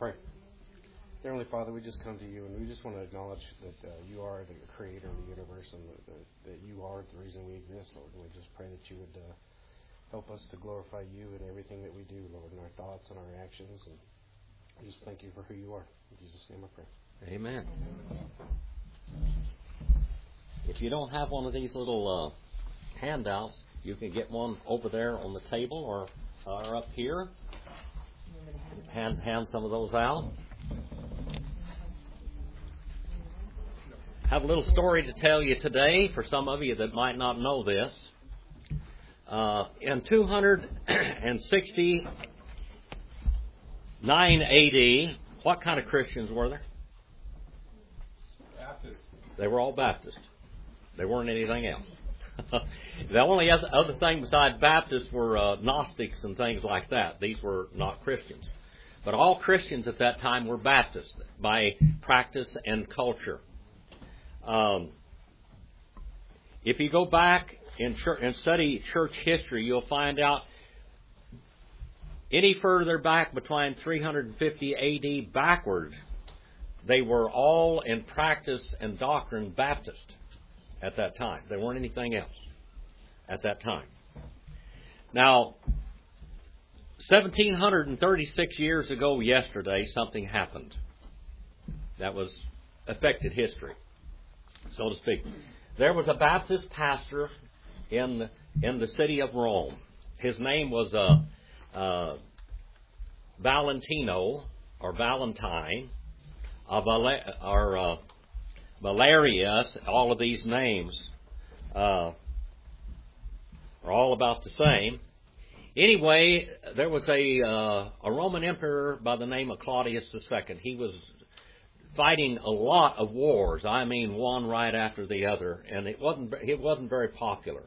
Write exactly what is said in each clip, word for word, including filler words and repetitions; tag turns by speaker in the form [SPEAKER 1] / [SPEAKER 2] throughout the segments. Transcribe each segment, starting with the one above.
[SPEAKER 1] pray. Dear Heavenly Father, we just come to you and we just want to acknowledge that uh, you are the creator of the universe and that, that, that you are the reason we exist, Lord. And we just pray that you would uh, help us to glorify you in everything that we do, Lord, in our thoughts and our actions. And I just thank you for who you are. In Jesus' name I pray.
[SPEAKER 2] Amen. If you don't have one of these little uh, handouts, you can get one over there on the table or, or up here. Hand, hand some of those out. I have a little story to tell you today for some of you that might not know this. Uh, in two sixty-nine A D, what kind of Christians were there?
[SPEAKER 3] Baptist.
[SPEAKER 2] They were all Baptist. They weren't anything else. The only other, other thing besides Baptists were uh, Gnostics and things like that. These were not Christians. But all Christians at that time were Baptist by practice and culture. Um, if you go back in church, and study church history, you'll find out any further back between three fifty A D backward, they were all in practice and doctrine Baptist at that time. They weren't anything else at that time. Now, seventeen thirty-six years ago yesterday, something happened that was affected history, so to speak. There was a Baptist pastor in in the city of Rome. His name was uh, uh, Valentino or Valentine uh, Val- or uh, Valerius. All of these names uh, are all about the same. Anyway, there was a uh, a Roman emperor by the name of Claudius the Second. He was fighting a lot of wars. I mean, one right after the other, and it wasn't it wasn't very popular.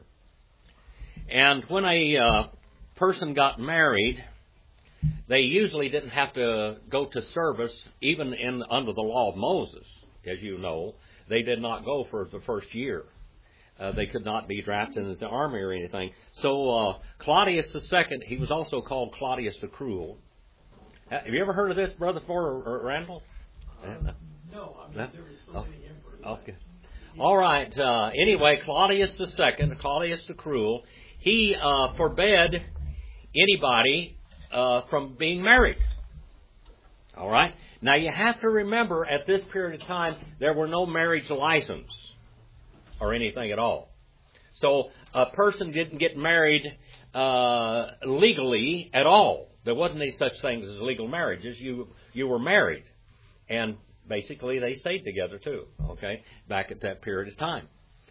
[SPEAKER 2] And when a uh, person got married, they usually didn't have to go to service, even in under the law of Moses, as you know. They did not go for the first year. Uh, they could not be drafted into the army or anything. So uh, Claudius the Second, he was also called Claudius the Cruel. Have you ever heard of this, Brother Ford or, or Randall?
[SPEAKER 3] Um, no, I mean, there was so many emperors.
[SPEAKER 2] Okay. All right. Uh, anyway, Claudius the Second, Claudius the Cruel, he uh, forbade anybody uh, from being married. All right. Now you have to remember, at this period of time, there were no marriage license or anything at all. So a person didn't get married uh, legally at all. There wasn't any such things as legal marriages. You you were married. And basically they stayed together too, okay, back at that period of time.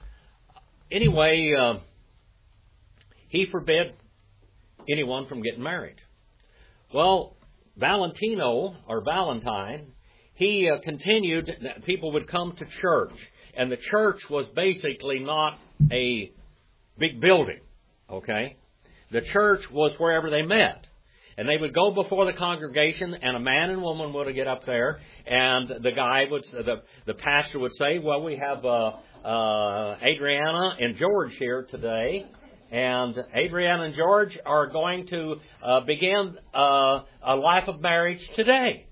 [SPEAKER 2] Anyway, uh, he forbid anyone from getting married. Well, Valentino, or Valentine, he uh, continued, people would come to church. And the church was basically not a big building, okay? The church was wherever they met. And they would go before the congregation, and a man and woman would get up there, and the guy would, the the pastor would say, "Well, we have uh, uh, Adriana and George here today, and Adriana and George are going to uh, begin uh, a life of marriage today."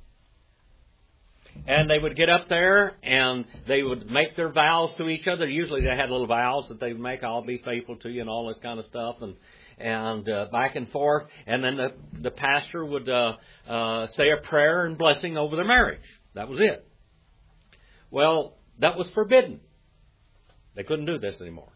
[SPEAKER 2] And they would get up there, and they would make their vows to each other. Usually they had little vows that they would make, "I'll be faithful to you," and all this kind of stuff, and and uh, back and forth. And then the, the pastor would uh, uh, say a prayer and blessing over their marriage. That was it. Well, that was forbidden. They couldn't do this anymore.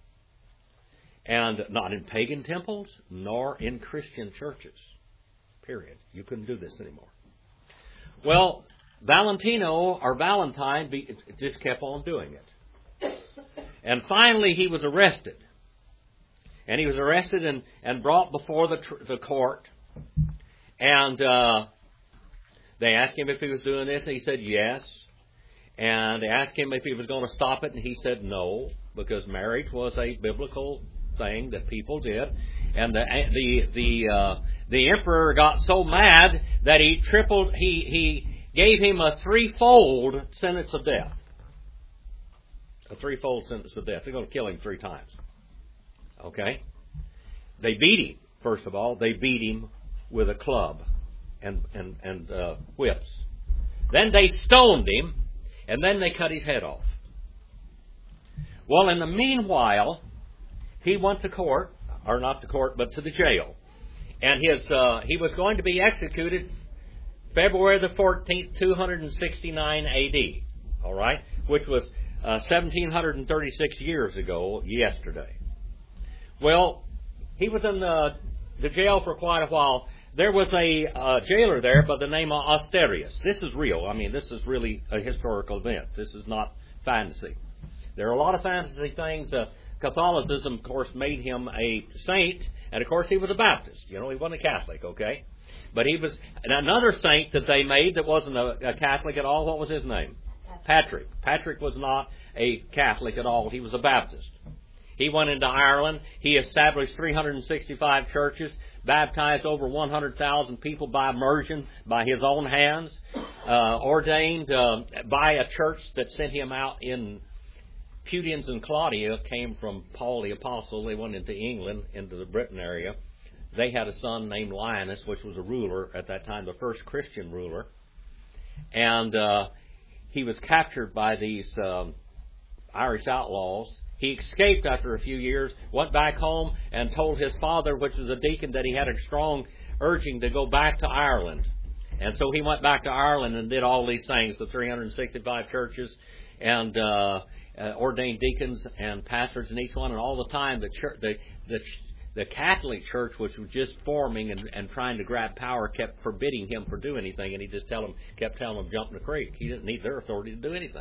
[SPEAKER 2] And not in pagan temples, nor in Christian churches. Period. You couldn't do this anymore. Well, Valentino, or Valentine, be, just kept on doing it. And finally he was arrested. And he was arrested and, and brought before the, tr- the court. And uh, they asked him if he was doing this, and he said yes. And they asked him if he was going to stop it, and he said no, because marriage was a biblical thing that people did. And the the the uh, the emperor got so mad that he tripled. He he gave him a threefold sentence of death. A threefold sentence of death. They're going to kill him three times. Okay? They beat him, first of all. They beat him with a club and and, and uh, whips. Then they stoned him, and then they cut his head off. Well, in the meanwhile, he went to court, or not to court, but to the jail. And his uh, he was going to be executed February the fourteenth, two sixty-nine A D, all right, which was uh, seventeen thirty-six years ago yesterday. Well, he was in the, the jail for quite a while. There was a uh, jailer there by the name of Asterius. This is real. I mean, this is really a historical event. This is not fantasy. There are a lot of fantasy things. Uh, Catholicism, of course, made him a saint, and of course he was a Baptist. You know, he wasn't a Catholic, okay? But he was and another saint that they made that wasn't a, a Catholic at all. What was his name? Patrick. Patrick was not a Catholic at all. He was a Baptist. He went into Ireland. He established three hundred sixty-five churches, baptized over one hundred thousand people by immersion, by his own hands, uh, ordained uh, by a church that sent him out in Putians and Claudia came from Paul the Apostle. They went into England, into the Britain area. They had a son named Linus, which was a ruler at that time, the first Christian ruler. And uh, he was captured by these um, Irish outlaws. He escaped after a few years, went back home, and told his father, which was a deacon, that he had a strong urging to go back to Ireland. And so he went back to Ireland and did all these things, the three hundred sixty-five churches, and uh, uh, ordained deacons and pastors in each one. And all the time, the church, the, the the Catholic Church, which was just forming and, and trying to grab power, kept forbidding him to do anything. And he just tell them, kept telling them, jump in the creek. He didn't need their authority to do anything.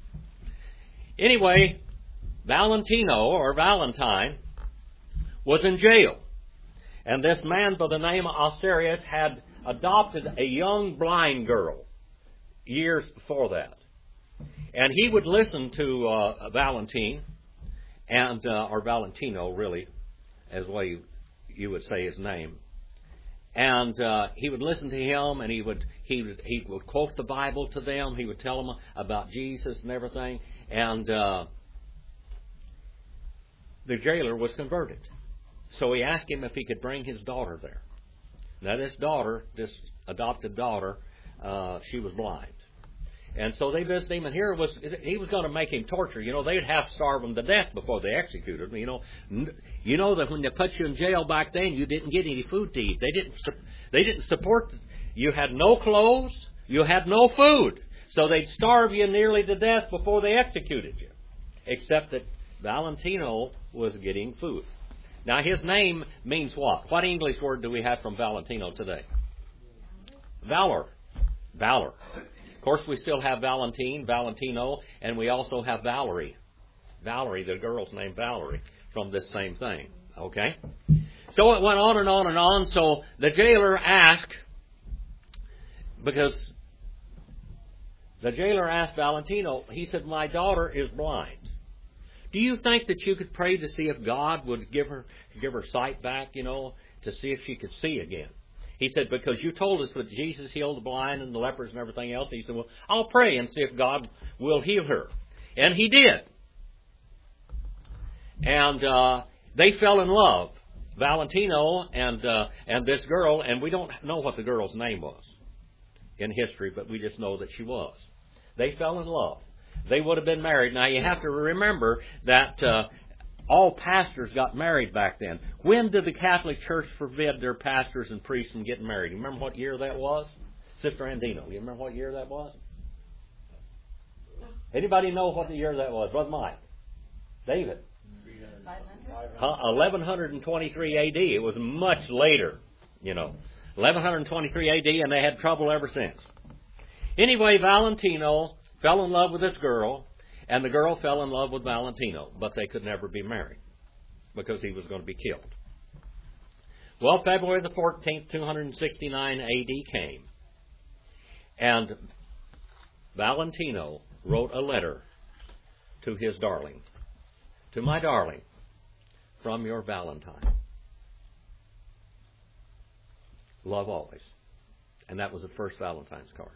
[SPEAKER 2] Anyway, Valentino, or Valentine, was in jail. And this man by the name of Asterius had adopted a young blind girl years before that. And he would listen to uh, Valentine, and uh, or Valentino, really, as well you, you would say his name. And uh, he would listen to him, and he would he would he would quote the Bible to them. He would tell them about Jesus and everything. And uh, the jailer was converted, so he asked him if he could bring his daughter there. Now, this daughter, this adopted daughter, uh, she was blind. And so they visited him, and here was he was going to make him torture. You know, they'd have to starve him to death before they executed him. You know, you know that when they put you in jail back then, you didn't get any food to eat. They didn't. They didn't support. You had no clothes. You had no food. So they'd starve you nearly to death before they executed you. Except that Valentino was getting food. Now, his name means what? What English word do we have from Valentino today? Valor. Valor. Of course, we still have Valentine, Valentino, and we also have Valerie. Valerie, the girl's name Valerie, from this same thing. Okay? So it went on and on and on. So the jailer asked, because the jailer asked Valentino, he said, my daughter is blind. Do you think that you could pray to see if God would give her give her sight back, you know, to see if she could see again? He said, because you told us that Jesus healed the blind and the lepers and everything else. He said, well, I'll pray and see if God will heal her. And he did. And uh, they fell in love, Valentino and uh, and this girl, and we don't know what the girl's name was in history, but we just know that she was. They fell in love. They would have been married. Now, you have to remember that uh, all pastors got married back then. When did the Catholic Church forbid their pastors and priests from getting married? You remember what year that was? Sister Andino, you remember what year that was? Anybody know what the year that was? Brother Mike? David? Huh? eleven twenty-three A D. It was much later, you know. eleven twenty-three A D, and they had trouble ever since. Anyway, Valentino fell in love with this girl, and the girl fell in love with Valentino, but they could never be married because he was going to be killed. Well, February the fourteenth, two sixty-nine A D came, and Valentino wrote a letter to his darling. To my darling, from your Valentine. Love always. And that was the first Valentine's card.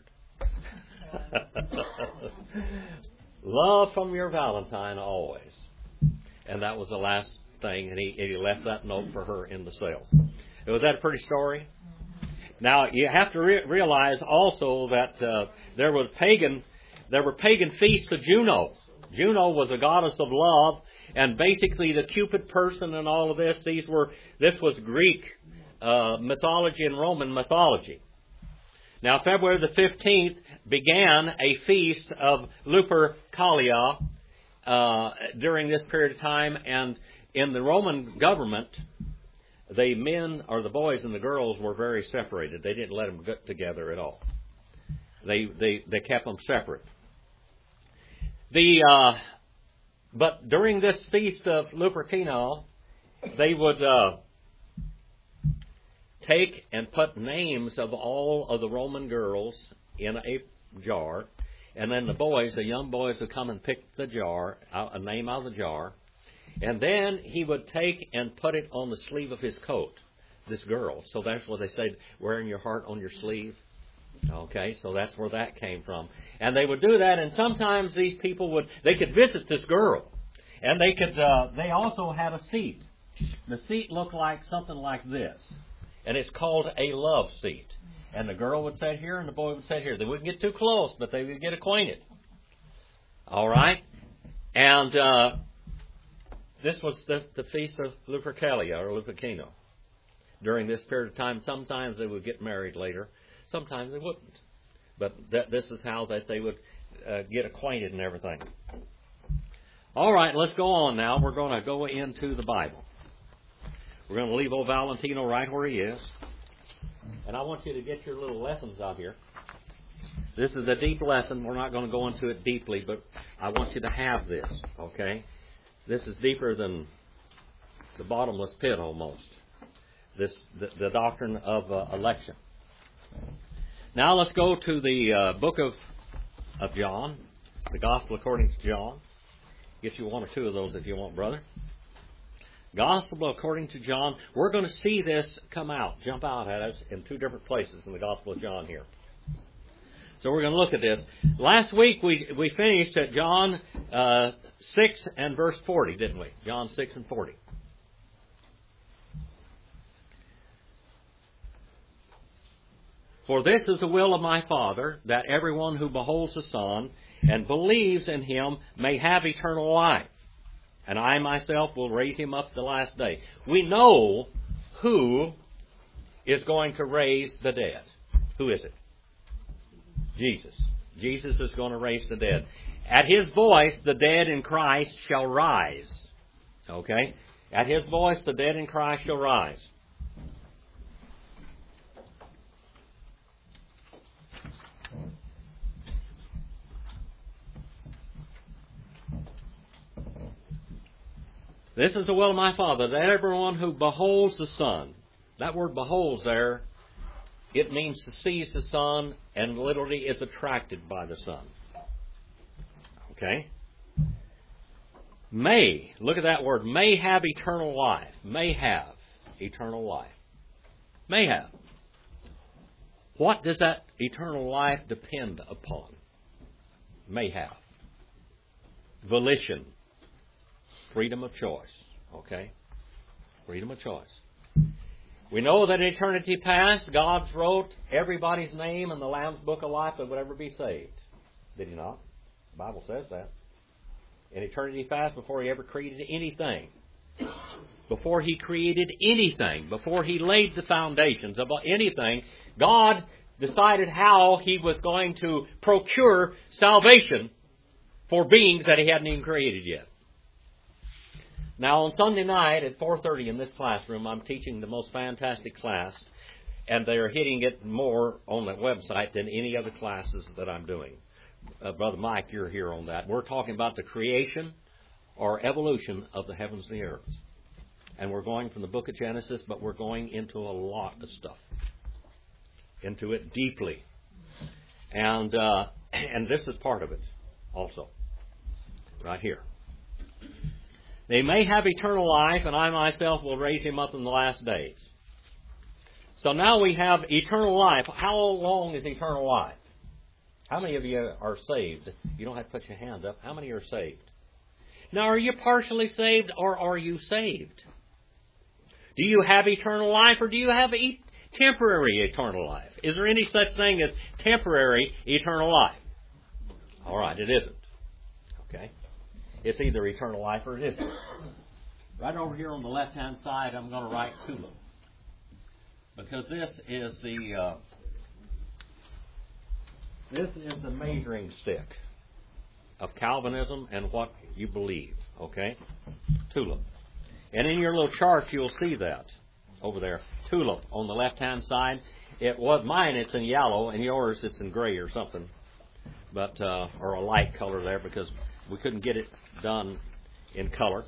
[SPEAKER 2] Love from your Valentine always. And that was the last thing, and he, and he left that note for her in the cell. Was that a pretty story? Now you have to re- realize also that uh, there was pagan, there were pagan feasts of Juno. Juno was a goddess of love, and basically the Cupid person and all of this. These were this was Greek uh, mythology and Roman mythology. Now February the fifteenth began a feast of Lupercalia uh, during this period of time, and in the Roman government, the men or the boys and the girls were very separated. They didn't let them get together at all. They they they kept them separate. The uh, but during this feast of Lupercalia, they would uh, take and put names of all of the Roman girls in a jar, and then the boys, the young boys, would come and pick the jar, a name out of the jar, and then he would take and put it on the sleeve of his coat, this girl. So that's what they say, wearing your heart on your sleeve. Okay, so that's where that came from. And they would do that, and sometimes these people would, they could visit this girl. And they could, uh, they also had a seat. The seat looked like something like this. And it's called a love seat. And the girl would sit here and the boy would sit here. They wouldn't get too close, but they would get acquainted. All right? And uh, this was the, the feast of Lupercalia or Lupercino. During this period of time, sometimes they would get married later. Sometimes they wouldn't. But that, this is how that they would uh, get acquainted and everything. All right, let's go on now. We're going to go into the Bible. We're going to leave old Valentino right where he is. And I want you to get your little lessons out here. This is a deep lesson. We're not going to go into it deeply, but I want you to have this, okay? This is deeper than the bottomless pit almost. This the, the doctrine of uh, election. Now let's go to the uh, book of, of John, the Gospel according to John. Get you one or two of those if you want, brother. Gospel according to John. We're going to see this come out, jump out at us in two different places in the Gospel of John here. So we're going to look at this. Last week we we finished at John uh, six and verse forty, didn't we? John six and forty. For this is the will of my Father, that everyone who beholds the Son and believes in Him may have eternal life. And I myself will raise Him up the last day. We know who is going to raise the dead. Who is it? Jesus. Jesus is going to raise the dead. At His voice, the dead in Christ shall rise. Okay? At His voice, the dead in Christ shall rise. This is the will of my Father, that everyone who beholds the Son. That word beholds there, it means to seize the Son and literally is attracted by the Son. Okay? May, look at that word, may have eternal life. May have eternal life. May have. What does that eternal life depend upon? May have. Volition. Freedom of choice. Okay? Freedom of choice. We know that in eternity past, God wrote everybody's name in the Lamb's Book of Life that would ever be saved. Did He not? The Bible says that. In eternity past, before He ever created anything. Before He created anything. Before He laid the foundations of anything, God decided how He was going to procure salvation for beings that He hadn't even created yet. Now, on Sunday night at four thirty in this classroom, I'm teaching the most fantastic class, and they're hitting it more on the website than any other classes that I'm doing. Uh, Brother Mike, you're here on that. We're talking about the creation or evolution of the heavens and the earth. And we're going from the book of Genesis, but we're going into a lot of stuff. Into it deeply. And, uh, and this is part of it also. Right here. They may have eternal life, and I myself will raise him up in the last days. So now we have eternal life. How long is eternal life? How many of you are saved? You don't have to put your hand up. How many are saved? Now, are you partially saved or are you saved? Do you have eternal life or do you have e- temporary eternal life. Is there any such thing as temporary eternal life? All right, it isn't. Okay? It's either eternal life or it isn't. Right over here on the left-hand side, I'm going to write tulip. Because this is the uh, this is the measuring stick of Calvinism and what you believe. Okay? Tulip. And in your little chart, you'll see that over there. Tulip on the left-hand side. It was mine. It's in yellow, and yours it's in gray or something, but uh, or a light color there because we couldn't get it done in color.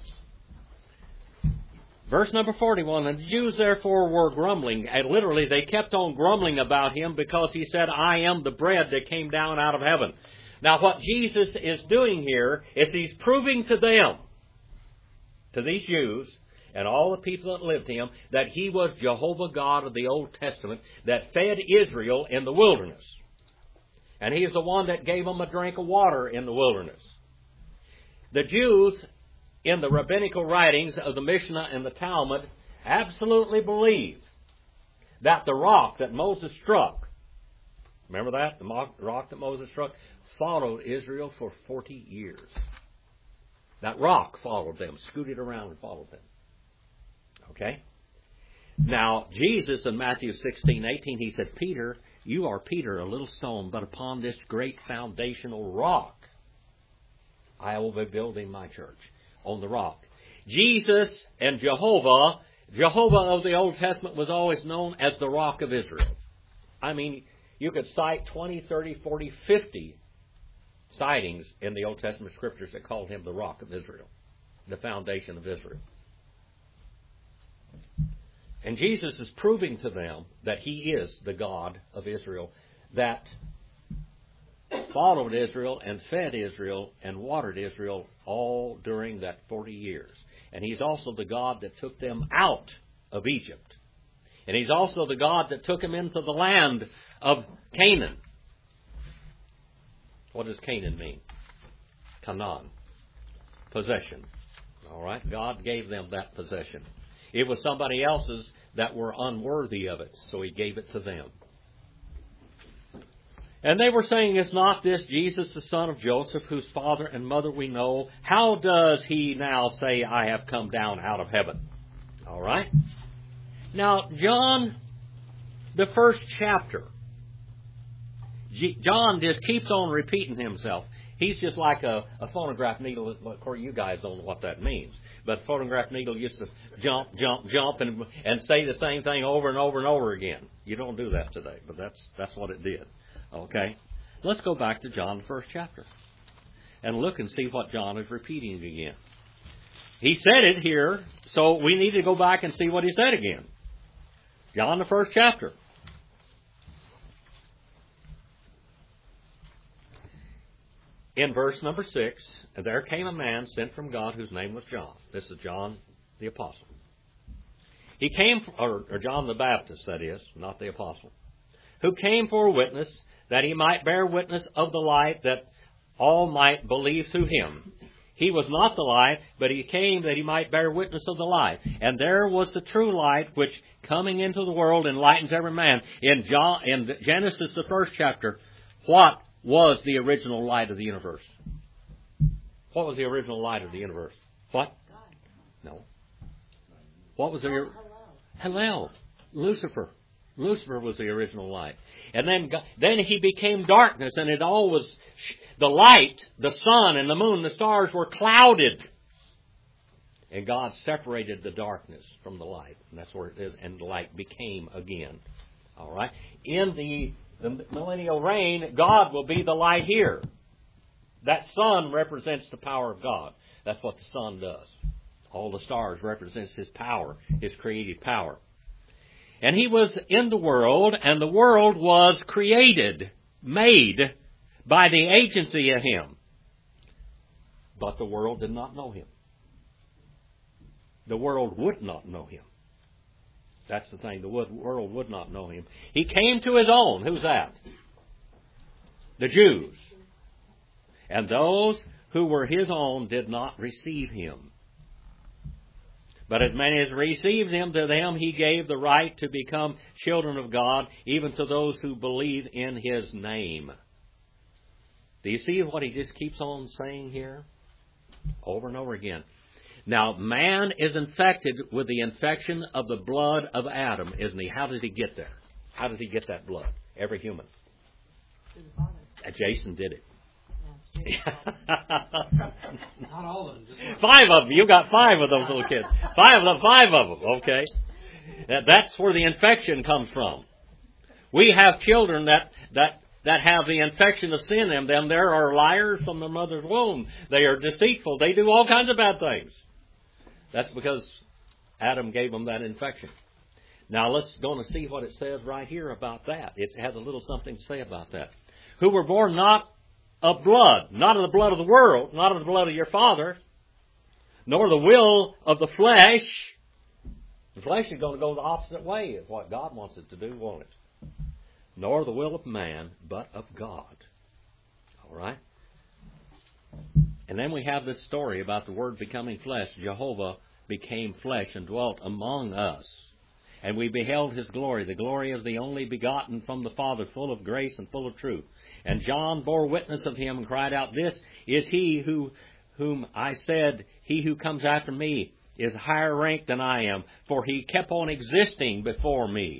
[SPEAKER 2] Verse number forty-one, and the Jews therefore were grumbling, and literally they kept on grumbling about him because he said, I am the bread that came down out of heaven. Now what Jesus is doing here is he's proving to them, to these Jews, and all the people that lived him, that he was Jehovah God of the Old Testament that fed Israel in the wilderness. And he is the one that gave them a drink of water in the wilderness. The Jews, in the rabbinical writings of the Mishnah and the Talmud, absolutely believe that the rock that Moses struck, remember that? The rock that Moses struck, followed Israel for forty years. That rock followed them, scooted around and followed them. Okay? Now, Jesus in Matthew sixteen, eighteen, he said, Peter, you are Peter, a little stone, but upon this great foundational rock, I will be building my church. On the rock. Jesus and Jehovah, Jehovah of the Old Testament was always known as the rock of Israel. I mean, you could cite twenty, thirty, forty, fifty sightings in the Old Testament scriptures that called him the rock of Israel, the foundation of Israel. And Jesus is proving to them that he is the God of Israel, that followed Israel and fed Israel and watered Israel all during that forty years. And he's also the God that took them out of Egypt. And he's also the God that took them into the land of Canaan. What does Canaan mean? Canaan. Possession. All right? God gave them that possession. It was somebody else's that were unworthy of it, so he gave it to them. And they were saying, is not this Jesus, the son of Joseph, whose father and mother we know? How does he now say, I have come down out of heaven? All right. Now, John, the first chapter, G- John just keeps on repeating himself. He's just like a, a phonograph needle. Of course, you guys don't know what that means. But phonograph needle used to jump, jump, jump, and, and say the same thing over and over and over again. You don't do that today, but that's that's what it did. Okay, let's go back to John, the first chapter, and look and see what John is repeating again. He said it here, so we need to go back and see what he said again. John, the first chapter. In verse number six, there came a man sent from God whose name was John. This is John the Apostle. He came, or, or John the Baptist, that is, not the Apostle, who came for a witness, that he might bear witness of the light, that all might believe through him. He was not the light, but he came that he might bear witness of the light. And there was the true light, which coming into the world enlightens every man. In, John, in Genesis, the first chapter, what was the original light of the universe? What was the original light of the universe? What? No. What was the... Hallel. Lucifer. Lucifer was the original light. And then, then he became darkness, and it all was, the light, the sun and the moon, the stars were clouded. And God separated the darkness from the light. And that's where it is. And the light became again. All right. In the, the millennial reign, God will be the light here. That sun represents the power of God. That's what the sun does. All the stars represents his power, his creative power. And he was in the world, and the world was created, made by the agency of him. But the world did not know him. The world would not know him. That's the thing. The world would not know him. He came to his own. Who's that? The Jews. And those who were his own did not receive him. But as many as received him, to them he gave the right to become children of God, even to those who believe in his name. Do you see what he just keeps on saying here? Over and over again. Now, man is infected with the infection of the blood of Adam, isn't he? How does he get there? How does he get that blood? Every human. Uh, Jason did it.
[SPEAKER 3] Not all of them. Just one.
[SPEAKER 2] Five of them. You got five of those little kids. Five of them. Five of them. Okay. That, that's where the infection comes from. We have children that that that have the infection of sin in them. There are liars from the mother's womb. They are deceitful. They do all kinds of bad things. That's because Adam gave them that infection. Now let's go and see what it says right here about that. It has a little something to say about that. Who were born not of blood, not of the blood of the world, not of the blood of your father, nor the will of the flesh. The flesh is going to go the opposite way of what God wants it to do, won't it? Nor the will of man, but of God. All right? And then we have this story about the Word becoming flesh. Jehovah became flesh and dwelt among us. And we beheld his glory, the glory of the only begotten from the Father, full of grace and full of truth. And John bore witness of him and cried out, This is he who, whom I said, He who comes after me is higher ranked than I am, for he kept on existing before me.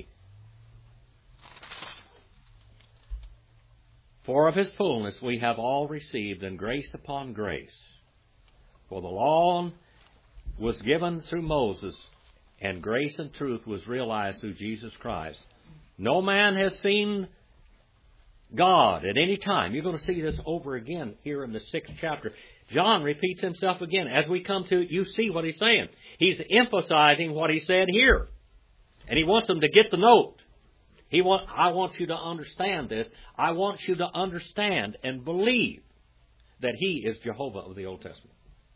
[SPEAKER 2] For of his fullness we have all received, and grace upon grace. For the law was given through Moses, and grace and truth was realized through Jesus Christ. No man has seen God at any time. You're going to see this over again here in the sixth chapter. John repeats himself again. As we come to it, you see what he's saying. He's emphasizing what he said here. And he wants them to get the note. He want, I want you to understand this. I want you to understand and believe that he is Jehovah of the Old Testament.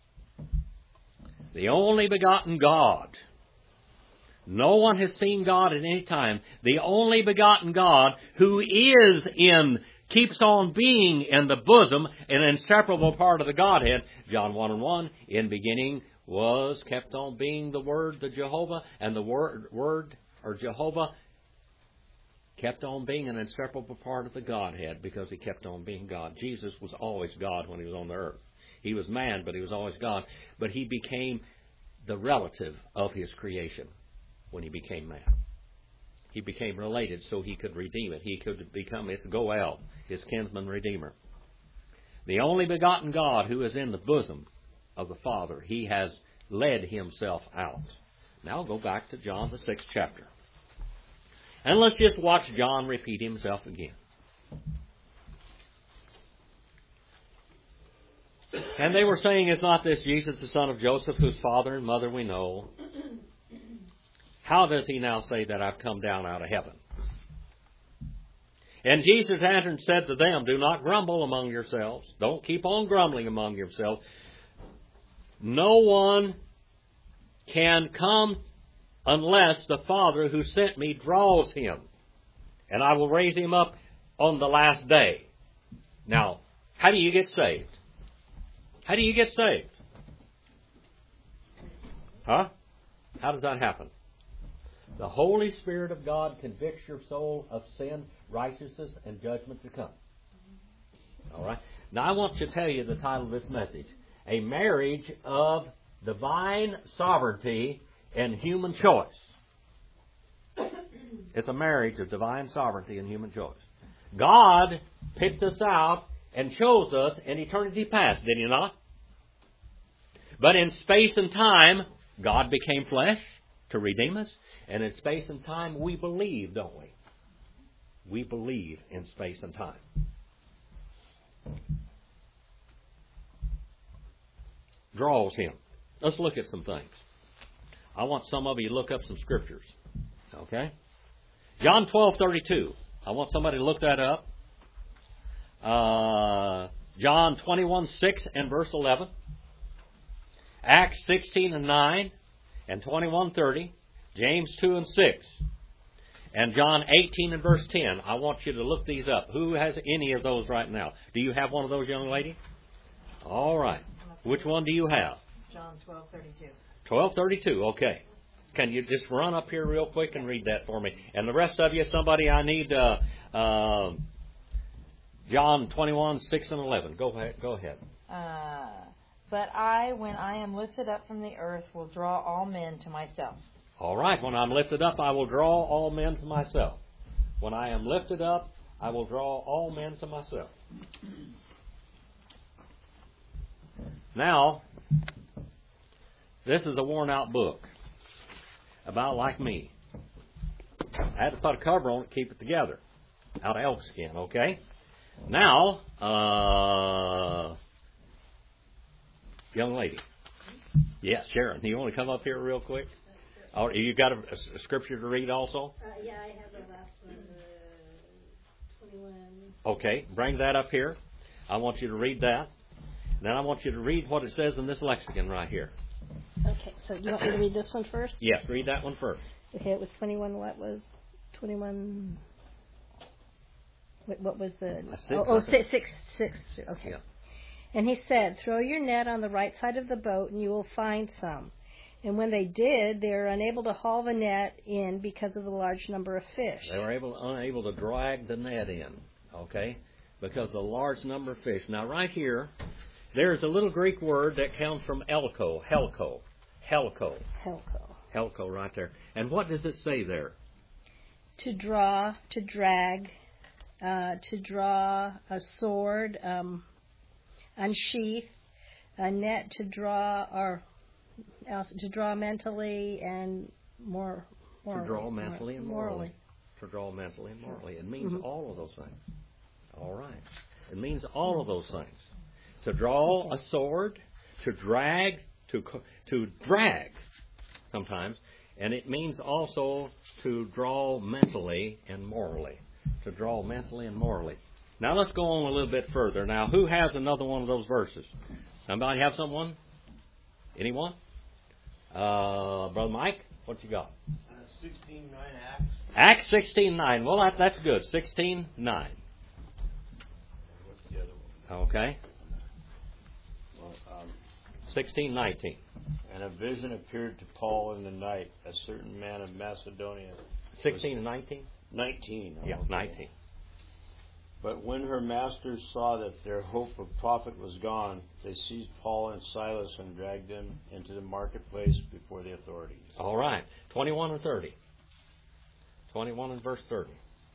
[SPEAKER 2] The only begotten God. No one has seen God at any time. The only begotten God who is in, keeps on being in the bosom, an inseparable part of the Godhead. John one and one, in beginning was, kept on being the Word, the Jehovah, and the Word, word or Jehovah, kept on being an inseparable part of the Godhead because he kept on being God. Jesus was always God when he was on the earth. He was man, but he was always God. But he became the relative of his creation when he became man. He became related so he could redeem it. He could become his Goel, his kinsman redeemer. The only begotten God who is in the bosom of the Father, he has led himself out. Now go back to John, the sixth chapter. And let's just watch John repeat himself again. And they were saying, Is not this Jesus, the son of Joseph, whose father and mother we know? How does he now say that I've come down out of heaven? And Jesus answered and said to them, Do not grumble among yourselves. Don't keep on grumbling among yourselves. No one can come unless the Father who sent me draws him. And I will raise him up on the last day. Now, how do you get saved? How do you get saved? Huh? How does that happen? The Holy Spirit of God convicts your soul of sin, righteousness, and judgment to come. All right? Now, I want to tell you the title of this message. A Marriage of Divine Sovereignty and Human Choice. It's a marriage of divine sovereignty and human choice. God picked us out and chose us in eternity past, did He not? But in space and time, God became flesh to redeem us. And in space and time, we believe, don't we? We believe in space and time. Draws Him. Let's look at some things. I want some of you to look up some scriptures. Okay? John twelve thirty-two. I want somebody to look that up. Uh, John twenty-one six and verse eleven. Acts sixteen and nine and twenty-one thirty. James two and six. And John eighteen and verse ten. I want you to look these up. Who has any of those right now? Do you have one of those, young lady? All right. Which one do you have?
[SPEAKER 4] John twelve thirty-two.
[SPEAKER 2] twelve thirty-two, okay. Can you just run up here real quick and read that for me? And the rest of you, somebody, I need uh, uh, John twenty-one, six and eleven. Go ahead. Go ahead.
[SPEAKER 4] Uh, but I, when I am lifted up from the earth, will draw all men to myself.
[SPEAKER 2] All right. When I'm lifted up, I will draw all men to myself. When I am lifted up, I will draw all men to myself. Now, this is a worn-out book. About like me. I had to put a cover on it to keep it together. Out of elk skin, okay? Now, uh, young lady. Yes, Sharon, you want to come up here real quick? Oh, you got a, a scripture to read also?
[SPEAKER 5] Uh, yeah, I have the last one, uh, twenty-one.
[SPEAKER 2] Okay, bring that up here. I want you to read that. Then I want you to read what it says in this lexicon right here.
[SPEAKER 5] Okay, so you want me to read this one first?
[SPEAKER 2] Yes, read that one first.
[SPEAKER 5] Okay, it was twenty-one. What was twenty-one? What, what was the?
[SPEAKER 2] Six,
[SPEAKER 5] oh, oh six, six, six. Okay.
[SPEAKER 2] Yeah.
[SPEAKER 5] And he said, "Throw your net on the right side of the boat, and you will find some." And when they did, they were unable to haul the net in because of the large number of fish.
[SPEAKER 2] They were able, unable to drag the net in, okay, because of the large number of fish. Now, right here, there's a little Greek word that comes from elko, helko, helko,
[SPEAKER 5] Helko.
[SPEAKER 2] helko, right there. And what does it say there?
[SPEAKER 5] To draw, to drag, uh, to draw a sword, um, unsheath, a net to draw, or else to draw mentally and more morally.
[SPEAKER 2] To draw mentally and morally.
[SPEAKER 5] morally.
[SPEAKER 2] To draw mentally and morally. It means
[SPEAKER 5] Mm-hmm.
[SPEAKER 2] all of those things. All right. It means all of those things. To draw a sword, to drag, to to drag sometimes, and it means also to draw mentally and morally. To draw mentally and morally. Now let's go on a little bit further. Now, who has another one of those verses? Somebody have someone? Anyone? Uh, Brother Mike, what you got?
[SPEAKER 3] Uh, sixteen nine Acts.
[SPEAKER 2] Acts sixteen nine. Well, that, that's good. sixteen nine.
[SPEAKER 3] What's the other one?
[SPEAKER 2] Okay.
[SPEAKER 3] Well, um,
[SPEAKER 2] sixteen nineteen.
[SPEAKER 3] and a vision appeared to Paul in the night, a certain man of Macedonia.
[SPEAKER 2] sixteen and nineteen?
[SPEAKER 3] Nineteen.
[SPEAKER 2] Yeah,
[SPEAKER 3] okay.
[SPEAKER 2] nineteen.
[SPEAKER 3] But when her masters saw that their hope of profit was gone, they seized Paul and Silas and dragged them into the marketplace before the authorities.
[SPEAKER 2] All right. twenty-one and thirty. twenty-one and verse thirty.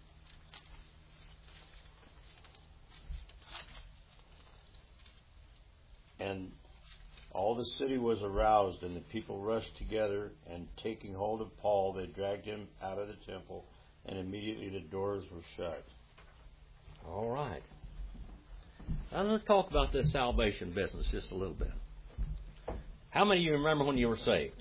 [SPEAKER 3] And all the city was aroused, and the people rushed together, and taking hold of Paul, they dragged him out of the temple, and immediately the doors were shut.
[SPEAKER 2] All right. Now let's talk about this salvation business just a little bit. How many of you remember when you were saved?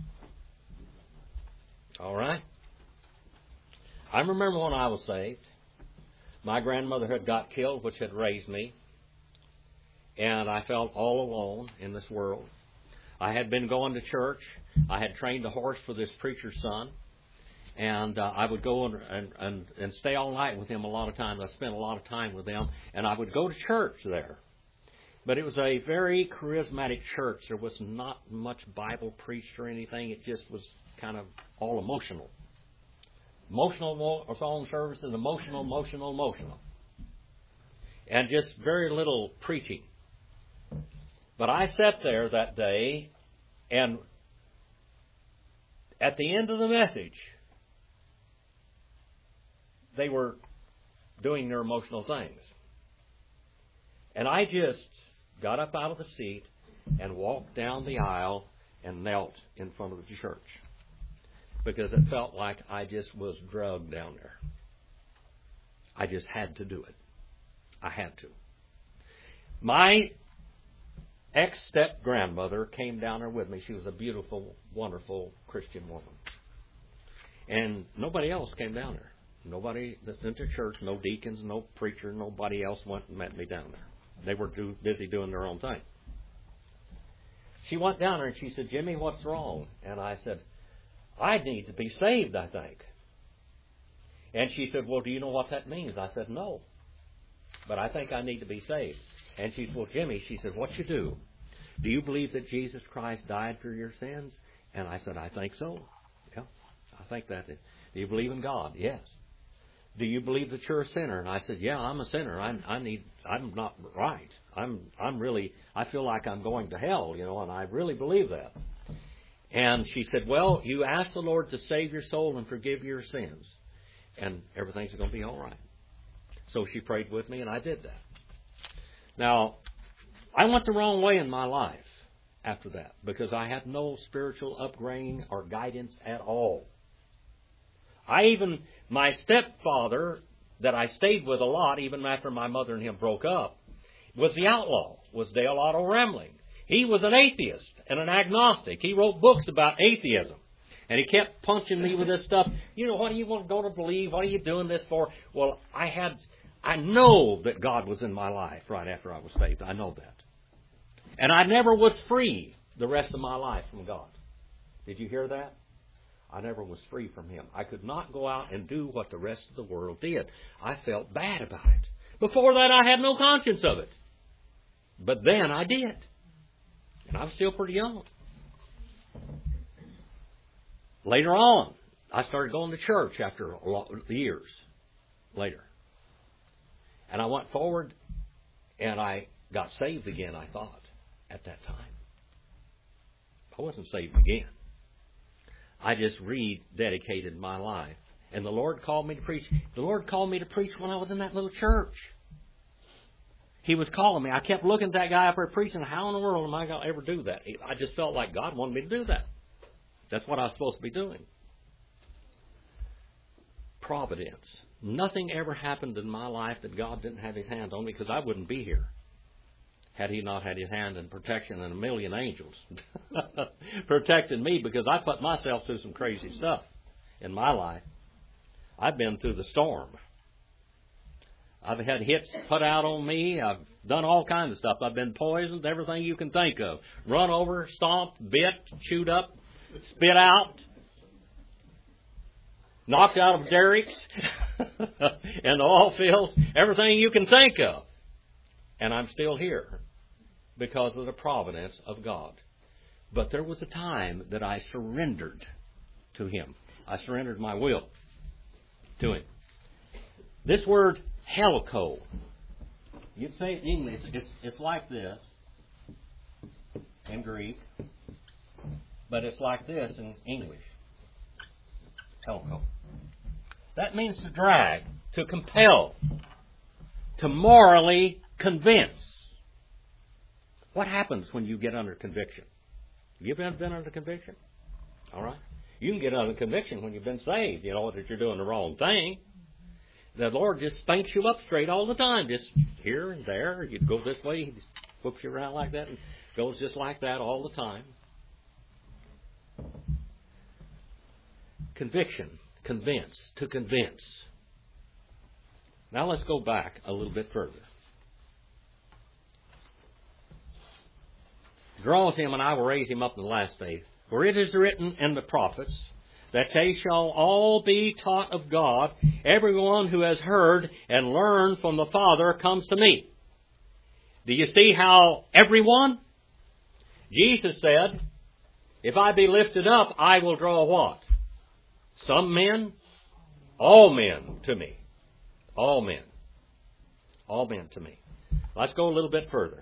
[SPEAKER 2] All right. I remember when I was saved. My grandmother had got killed, which had raised me. And I felt all alone in this world. I had been going to church. I had trained a horse for this preacher's son. And uh, I would go and, and, and, and stay all night with him a lot of times. I spent a lot of time with them. And I would go to church there. But it was a very charismatic church. There was not much Bible preached or anything. It just was kind of all emotional. Emotional song services, emotional, emotional, emotional. And just very little preaching. But I sat there that day, and at the end of the message, they were doing their emotional things. And I just got up out of the seat and walked down the aisle and knelt in front of the church. Because it felt like I just was drugged down there. I just had to do it. I had to. My ex-step-grandmother came down there with me. She was a beautiful, wonderful Christian woman. And nobody else came down there. Nobody that went to church, no deacons, no preacher, nobody else went and met me down there. They were do, busy doing their own thing. She went down there and she said, "Jimmy, what's wrong?" And I said, "I need to be saved, I think." And she said, "Well, do you know what that means?" I said, "No, but I think I need to be saved." And she said, "Well, Jimmy," she said, "what you do, do you believe that Jesus Christ died for your sins? And I said, I think so. Yeah, I think that. Do you believe in God? Yes. Do you believe that you're a sinner? And I said, yeah, I'm a sinner. I, I need, I'm not right. I'm, I'm really, I feel like I'm going to hell, you know, and I really believe that. And she said, well, you ask the Lord to save your soul and forgive your sins, and everything's going to be all right. So she prayed with me, and I did that. Now, I went the wrong way in my life after that because I had no spiritual upbringing or guidance at all. I even, my stepfather that I stayed with a lot, even after my mother and him broke up, was the outlaw, was Dale Otto Remling. He was an atheist and an agnostic. He wrote books about atheism. And he kept punching me with this stuff. You know, what do you want going to believe? What are you doing this for? Well, I had, I know that God was in my life right after I was saved. I know that. And I never was free the rest of my life from God. Did you hear that? I never was free from Him. I could not go out and do what the rest of the world did. I felt bad about it. Before that, I had no conscience of it. But then I did. And I was still pretty young. Later on, I started going to church after a lot, years later. And I went forward and I got saved again, I thought, at that time. I wasn't saved again. I just rededicated my life. And the Lord called me to preach. The Lord called me to preach when I was in that little church. He was calling me. I kept looking at that guy up there preaching. How in the world am I going to ever do that? I just felt like God wanted me to do that. That's what I was supposed to be doing. Providence. Nothing ever happened in my life that God didn't have His hand on me, because I wouldn't be here had He not had His hand and protection and a million angels protecting me, because I put myself through some crazy stuff in my life. I've been through the storm. I've had hits put out on me. I've done all kinds of stuff. I've been poisoned, everything you can think of. Run over, stomped, bit, chewed up, spit out, knocked out of derricks, in the oil fields, everything you can think of. And I'm still here because of the providence of God. But there was a time that I surrendered to Him. I surrendered my will to Him. This word, helko, you'd say it in English, it's, it's like this in Greek, but it's like this in English. Helko. That means to drag, to compel, to morally convince. What happens when you get under conviction? Have you ever been under conviction? All right. You can get under conviction when you've been saved, you know, that you're doing the wrong thing. The Lord just spanks you up straight all the time, just here and there. You go this way, He just whoops you around like that and goes just like that all the time. Conviction, convince, to convince. Now let's go back a little bit further. Draws him, and I will raise him up in the last day. For it is written in the prophets that they shall all be taught of God. Everyone who has heard and learned from the Father comes to me. Do you see how everyone? Jesus said, if I be lifted up, I will draw what? Some men? All men to me. All men. All men to me. Let's go a little bit further.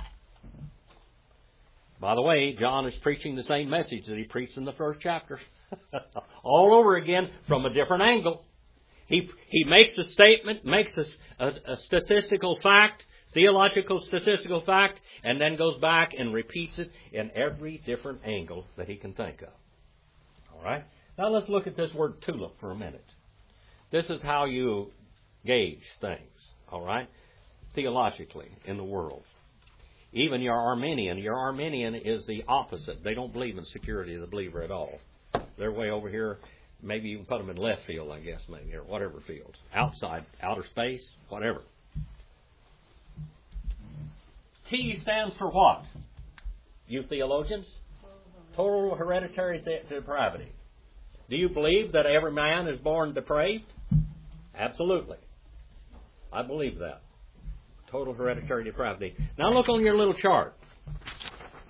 [SPEAKER 2] By the way, John is preaching the same message that he preached in the first chapter. All over again from a different angle. He he makes a statement, makes a, a, a statistical fact, theological statistical fact, and then goes back and repeats it in every different angle that he can think of. All right? Now let's look at this word tulip for a minute. This is how you gauge things, all right, theologically in the world. Even your Arminian, your Arminian is the opposite. They don't believe in security of the believer at all. They're way over here. Maybe you can put them in left field, I guess, maybe, or whatever field. Outside, outer space, whatever. T stands for what? You theologians? Total hereditary th- depravity. Do you believe that every man is born depraved? Absolutely. I believe that. Total hereditary depravity. Now look on your little chart.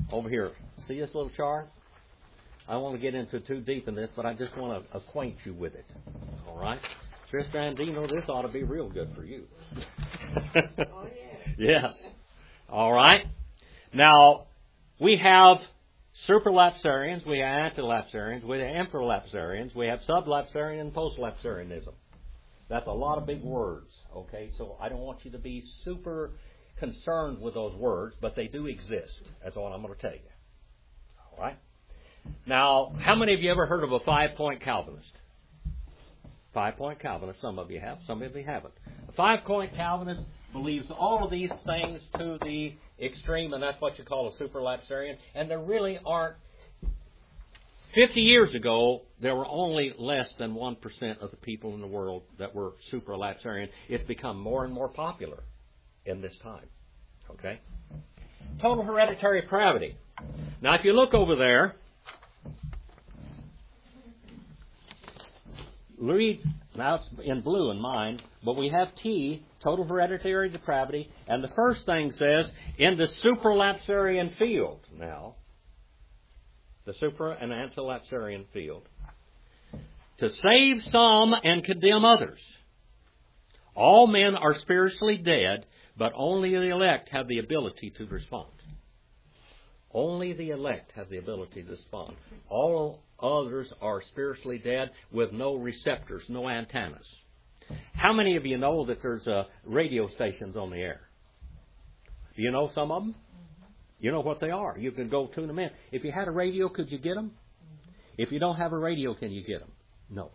[SPEAKER 2] over here. See this little chart? I don't want to get into too deep in this, but I just want to acquaint you with it. All right? Sister Andino, this ought to be real good for you.
[SPEAKER 5] Oh, yeah.
[SPEAKER 2] Yes. All right. Now, we have superlapsarians, we have antilapsarians, we have infralapsarians, we have sublapsarian and postlapsarianism. That's a lot of big words, okay? So I don't want you to be super concerned with those words, but they do exist. That's all I'm going to tell you. All right? Now, how many of you ever heard of a five-point Calvinist? Five-point Calvinist. Some of you have, some of you haven't. A five-point Calvinist believes all of these things to the extreme, and that's what you call a superlapsarian. And there really aren't. Fifty years ago, there were only less than one percent of the people in the world that were superlapsarian. It's become more and more popular in this time. Okay? Total hereditary depravity. Now, if you look over there, read, now it's in blue in mine, but we have T, total hereditary depravity, and the first thing says, in the supralapsarian field now, the supra and antilapsarian field, to save some and condemn others. All men are spiritually dead, but only the elect have the ability to respond. Only the elect have the ability to respond. All others are spiritually dead with no receptors, no antennas. How many of you know that there's uh, radio stations on the air? Do you know some of them? You know what they are. You can go tune them in. If you had a radio, could you get them? If you don't have a radio, can you get them? No.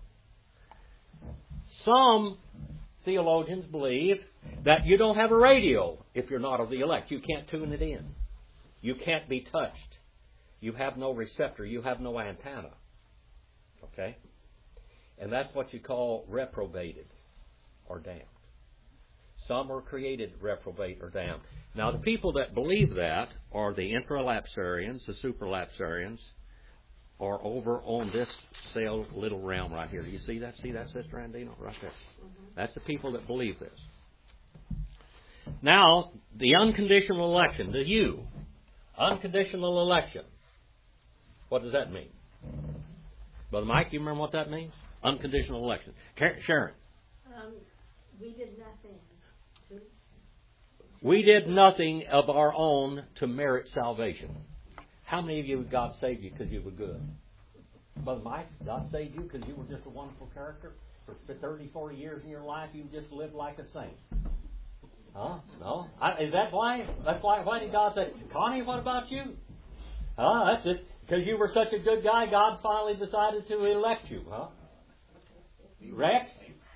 [SPEAKER 2] Some theologians believe that you don't have a radio if you're not of the elect. You can't tune it in. You can't be touched. You have no receptor. You have no antenna. Okay? And that's what you call reprobated or damned. Some are created reprobate or damned. Now, the people that believe that are the infralapsarians, the superlapsarians, are over on this cell little realm right here. Do you see that? See that, Sister Andino? Right there. Mm-hmm. That's the people that believe this. Now, the unconditional election, the you. Unconditional election. What does that mean? Brother Mike, you remember what that means? Unconditional election. Sharon.
[SPEAKER 5] Um, we did nothing. To...
[SPEAKER 2] We did nothing of our own to merit salvation. How many of you God saved you because you were good? Brother Mike, God saved you because you were just a wonderful character? For thirty, forty years in your life, you just lived like a saint. Huh? No? I, is that why? That's why, why did God say, Connie, what about you? Huh? That's it. Because you were such a good guy, God finally decided to elect you, huh? Rex?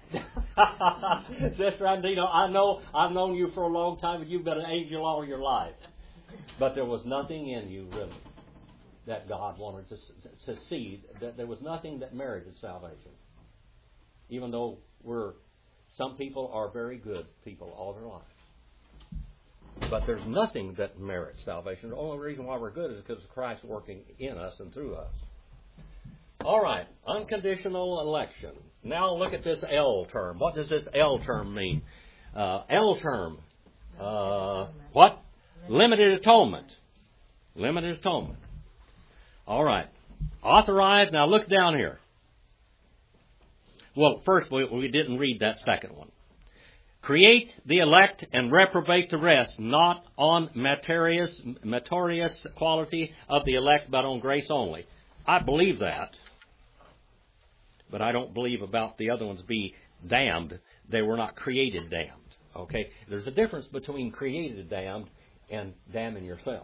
[SPEAKER 2] Sister Andino, I know I've known you for a long time, and you've been an angel all your life. But there was nothing in you, really, that God wanted to, to see. That there was nothing that merited salvation. Even though we're, some people are very good people all their lives. But there's nothing that merits salvation. The only reason why we're good is because of Christ working in us and through us. All right, unconditional election. Now look at this L term. What does this L term mean? Uh, L term. Uh, what? Limited atonement. Limited atonement. All right. Authorized. Now look down here. Well, first we, we didn't read that second one. Create the elect and reprobate the rest, not on meritorious, meritorious quality of the elect, but on grace only. I believe that, but I don't believe about the other ones be damned. They were not created damned. Okay? There's a difference between created damned and damning yourself.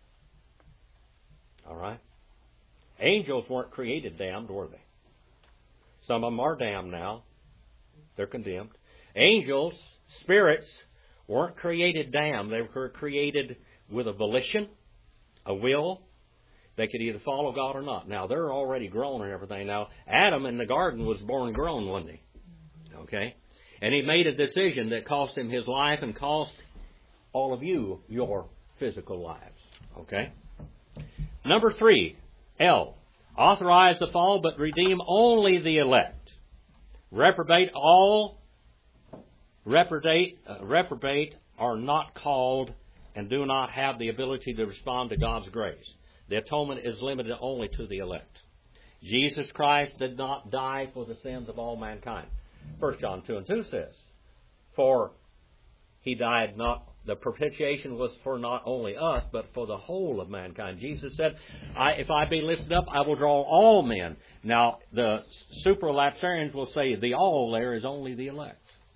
[SPEAKER 2] All right? Angels weren't created damned, were they? Some of them are damned now. They're condemned. Angels, spirits, weren't created damned. They were created with a volition, a will. They could either follow God or not. Now, they're already grown and everything. Now, Adam in the garden was born grown, wasn't he? Okay? And he made a decision that cost him his life and cost all of you your physical lives. Okay? Number three, L. Authorize the fall, but redeem only the elect. Reprobate all. Reprobate, uh, reprobate are not called and do not have the ability to respond to God's grace. The atonement is limited only to the elect. Jesus Christ did not die for the sins of all mankind. First John two and two says, for He died not, the propitiation was for not only us, but for the whole of mankind. Jesus said, I, if I be lifted up, I will draw all men. Now, the supralapsarians will say the all there is only the elect.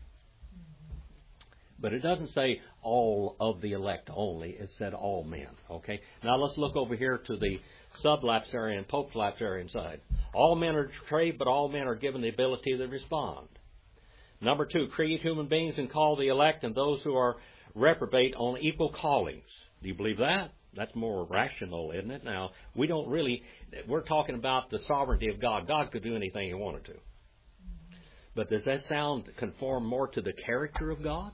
[SPEAKER 2] But it doesn't say all of the elect only. It said all men. Okay? Now let's look over here to the sublapsarian, post-lapsarian side. All men are betrayed, but all men are given the ability to respond. Number two, create human beings and call the elect and those who are reprobate on equal callings. Do you believe that? That's more rational, isn't it? Now, we don't really, we're talking about the sovereignty of God. God could do anything He wanted to. But does that sound conform more to the character of God?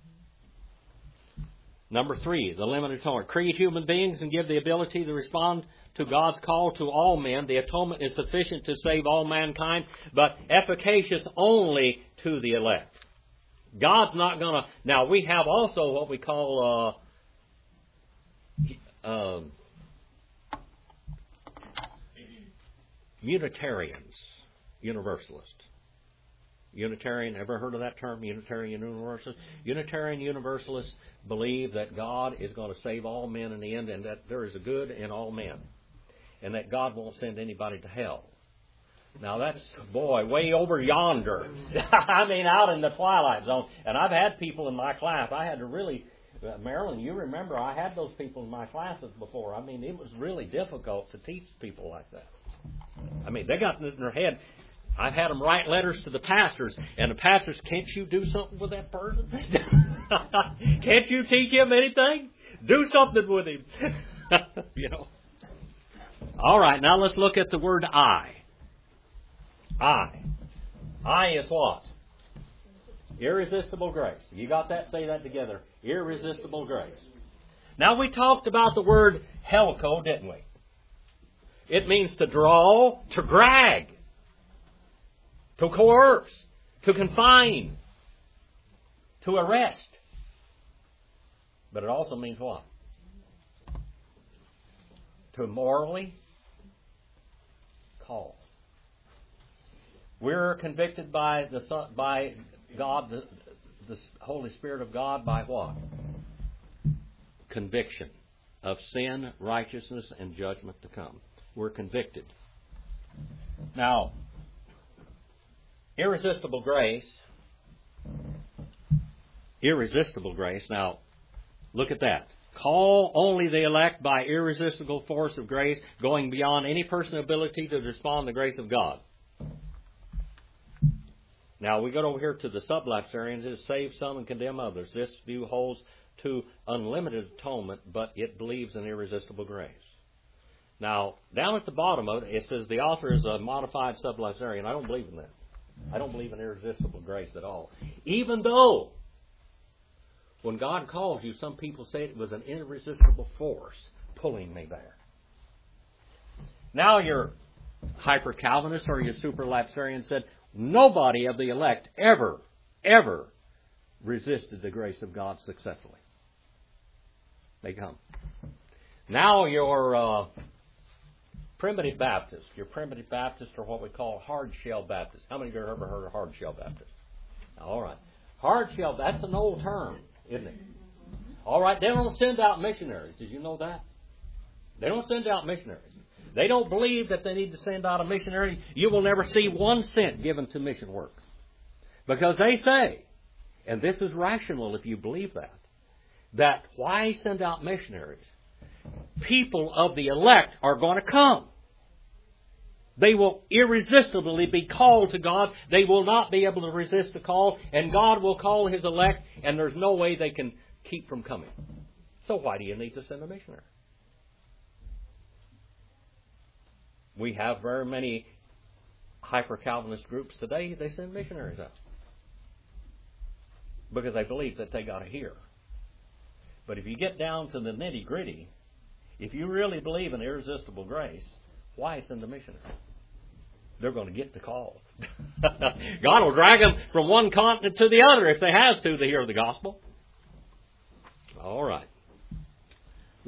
[SPEAKER 2] Number three, the limited atonement. Create human beings and give the ability to respond to God's call to all men. The atonement is sufficient to save all mankind, but efficacious only to the elect. God's not going to... Now, we have also what we call uh, uh, Unitarians, Universalists. Unitarian, ever heard of that term, Unitarian Universalists? Unitarian Universalists believe that God is going to save all men in the end and that there is a good in all men and that God won't send anybody to hell. Now that's, boy, way over yonder. I mean, out in the twilight zone. And I've had people in my class, I had to really, uh, Marilyn, you remember I had those people in my classes before. I mean, it was really difficult to teach people like that. I mean, they got in their head... I've had them write letters to the pastors, and the pastors, can't you do something with that person? Can't you teach him anything? Do something with him. You know. All right, now let's look at the word I. I. I is what? Irresistible grace. You got that? Say that together. Irresistible grace. Now we talked about the word helko, didn't we? It means to draw, to drag. To coerce, to confine, to arrest. But it also means what? To morally call. We're convicted by the Son, by God, the, the Holy Spirit of God, by what? Conviction of sin, righteousness, and judgment to come. We're convicted. Now, irresistible grace. Irresistible grace. Now, look at that. Call only the elect by irresistible force of grace, going beyond any person's ability to respond to the grace of God. Now, we go over here to the sublapsarians. It save some and condemn others. This view holds to unlimited atonement, but it believes in irresistible grace. Now, down at the bottom of it, it says the author is a modified sublapsarian. I don't believe in that. I don't believe in irresistible grace at all. Even though, when God calls you, some people say it was an irresistible force pulling me there. Now your hyper-Calvinist or your super-lapsarian said, nobody of the elect ever, ever resisted the grace of God successfully. They come. Now your... Uh, Primitive Baptist. Your Primitive Baptist are what we call hard shell Baptists. How many of you have ever heard of hard shell Baptist? All right. Hard shell, that's an old term, isn't it? All right. They don't send out missionaries. Did you know that? They don't send out missionaries. They don't believe that they need to send out a missionary. You will never see one cent given to mission work. Because they say, and this is rational if you believe that, that why send out missionaries? People of the elect are going to come. They will irresistibly be called to God. They will not be able to resist the call, and God will call His elect, and there's no way they can keep from coming. So why do you need to send a missionary? We have very many hyper-Calvinist groups today. They send missionaries out because they believe that they got to hear. But if you get down to the nitty-gritty, if you really believe in irresistible grace, why send a missionary? They're going to get the call. God will drag them from one continent to the other if they has to to hear the gospel. All right.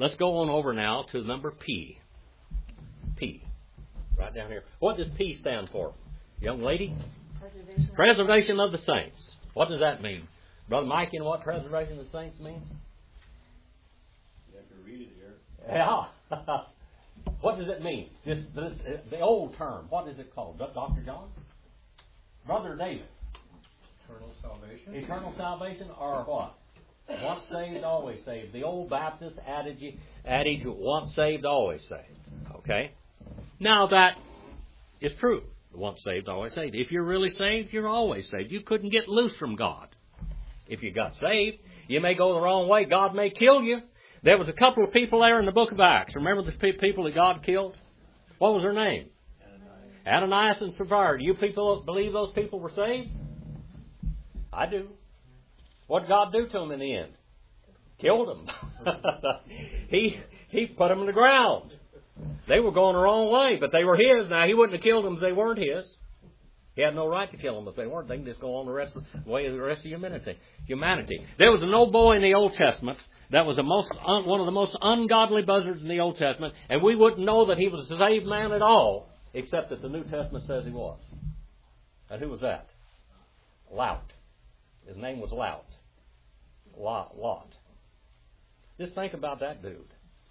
[SPEAKER 2] let's go on over now to number P. P. Right down here. What does P stand for? Young lady?
[SPEAKER 4] Preservation.
[SPEAKER 2] Preservation of the saints. What does that mean? Brother Mike, you know what preservation of the saints means?
[SPEAKER 3] You have to read it here.
[SPEAKER 2] Yeah. What does it mean? This, this, the old term. What is it called? Doctor John? Brother David?
[SPEAKER 1] Eternal salvation.
[SPEAKER 2] Eternal salvation or what? Once saved, always saved. The old Baptist adage, adage once saved, always saved. Okay? Now that is true. Once saved, always saved. If you're really saved, you're always saved. You couldn't get loose from God. If you got saved, you may go the wrong way. God may kill you. There was a couple of people there in the book of Acts. Remember the pe- people that God killed? What was their name? Ananias, Ananias and Sapphira. Do you people believe those people were saved? I do. What did God do to them in the end? Killed them. he, he put them in the ground. They were going the wrong way, but they were His. Now, He wouldn't have killed them if they weren't His. He had no right to kill them if they weren't. They can just go on the rest of the way of the rest of humanity. Humanity. There was an old boy in the Old Testament that was a most un, one of the most ungodly buzzards in the Old Testament, and we wouldn't know that he was a saved man at all, except that the New Testament says he was. And who was that? Lot. His name was Lot. Lot. Lot. Just think about that dude.